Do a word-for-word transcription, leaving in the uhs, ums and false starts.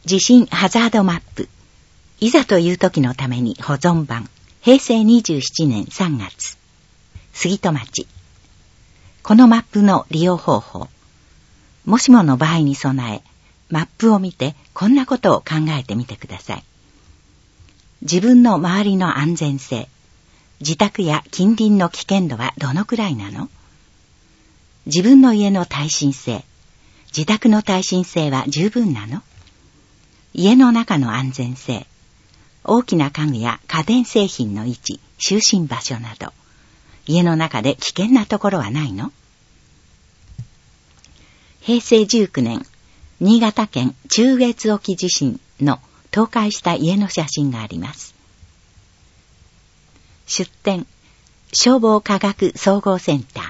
地震ハザードマップ。いざという時のために保存版。へいせいにじゅうななねんさんがつ。杉戸町。このマップの利用方法。もしもの場合に備え、マップを見てこんなことを考えてみてください。自分の周りの安全性。自宅や近隣の危険度はどのくらいなの？自分の家の耐震性。自宅の耐震性は十分なの？家の中の安全性。大きな家具や家電製品の位置、就寝場所など。家の中で危険なところはないの？へいせいじゅうきゅうねん、新潟県中越沖地震の倒壊した家の写真があります。出典、消防科学総合センター。